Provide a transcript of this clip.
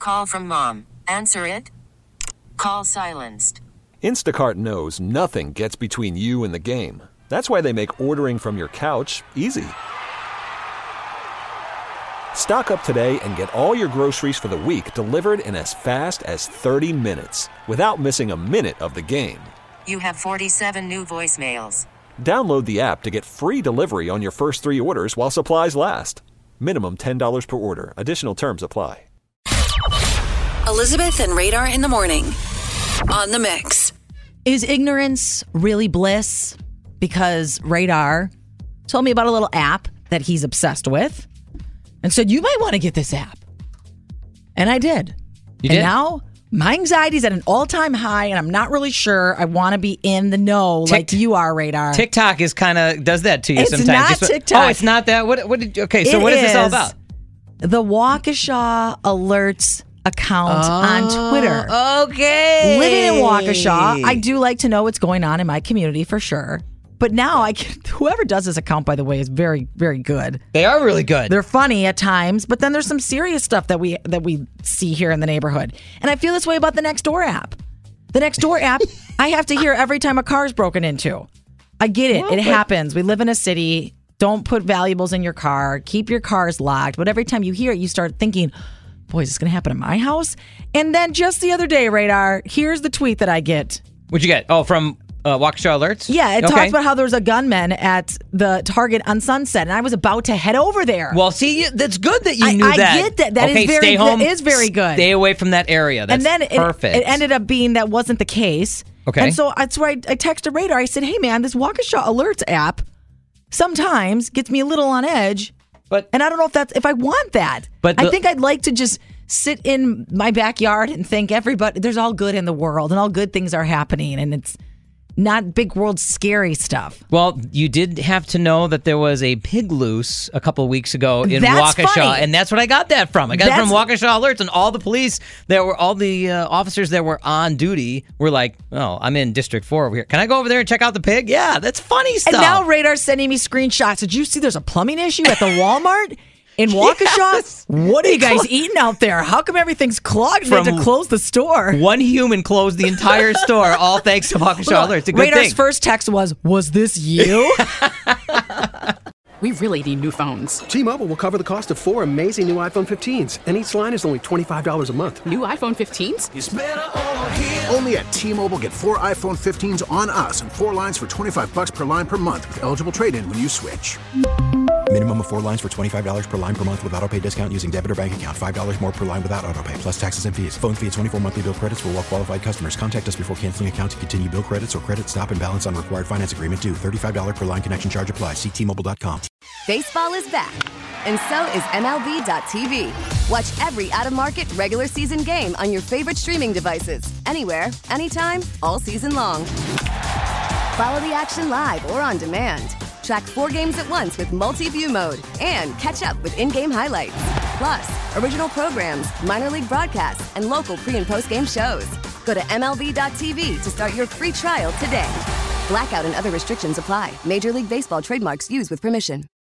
call from mom. Answer it. Call silenced. Instacart knows nothing gets between you and the game. That's why they make ordering from your couch easy. Stock up today and get all your groceries for the week delivered in as fast as 30 minutes without missing a minute of the game. You have 47 new voicemails. Download the app to get free delivery on your first 3 orders while supplies last. Minimum $10 per order. Additional terms apply. Elizabeth and Radar in the morning on The Mix. Is ignorance really bliss? Because Radar told me about a little app that he's obsessed with and said, you might want to get this app. And I did. You did? And now my anxiety's at an all-time high, and I'm not really sure I want to be in the know like you are, Radar. TikTok is kind of does that to you It's sometimes. not TikTok. Oh, it's not that? What did you, okay, so what is this all about? The Waukesha Alerts account on Twitter. Okay. Living in Waukesha, I do like to know what's going on in my community for sure. But now whoever does this account, by the way, is very, very good. They are really good. They're funny at times, but then there's some serious stuff that we see here in the neighborhood. And I feel this way about the Nextdoor app. The Nextdoor app, I have to hear every time a car is broken into. I get it. It happens. We live in a city. Don't put valuables in your car. Keep your cars locked. But every time you hear it, you start thinking, boy, is this going to happen in my house? And then just the other day, Radar, here's the tweet that I get. What'd you get? Oh, from Waukesha Alerts? Yeah, it talks about how there was a gunman at the Target on Sunset, and I was about to head over there. Well, see, that's good that you knew I that. I get that. That is very, stay home. That is very good. Stay away from that area. That's and then perfect. It ended up being that wasn't the case. Okay. And so that's why I texted Radar. I said, hey, man, this Waukesha Alerts app sometimes gets me a little on edge. And I don't know if I want that. I think I'd like to just sit in my backyard and think there's all good in the world and all good things are happening, and it's not big world scary stuff. Well, you did have to know that there was a pig loose a couple of weeks ago in Waukesha, funny. and that's what I got that from. I got it from Waukesha Alerts, and all the police all the officers that were on duty were like, "Oh, I'm in District 4 over here. Can I go over there and check out the pig?" Yeah, that's funny stuff. And now Radar's sending me screenshots. Did you see there's a plumbing issue at the Walmart in Waukesha? Yes. What are you guys eating out there? How come everything's clogged? They had to close the store. One human closed the entire store, all thanks to Waukesha Alerts. It's a good Radar's thing. first text was this you? We really need new phones. T-Mobile will cover the cost of 4 amazing new iPhone 15s, and each line is only $25 a month. New iPhone 15s? It's better over here. Only at T-Mobile, get 4 iPhone 15s on us and 4 lines for $25 per line per month with eligible trade-in when you switch. Minimum of 4 lines for $25 per line per month with autopay discount using debit or bank account. $5 more per line without autopay, plus taxes and fees. Phone fee at 24 monthly bill credits for well-qualified customers. Contact us before canceling account to continue bill credits or credit stop and balance on required finance agreement due. $35 per line connection charge applies. See T-Mobile.com. Baseball is back, and so is MLB.tv. Watch every out-of-market regular season game on your favorite streaming devices. Anywhere, anytime, all season long. Follow the action live or on demand. Track 4 games at once with multi-view mode and catch up with in-game highlights. Plus, original programs, minor league broadcasts, and local pre- and post-game shows. Go to MLB.tv to start your free trial today. Blackout and other restrictions apply. Major League Baseball trademarks used with permission.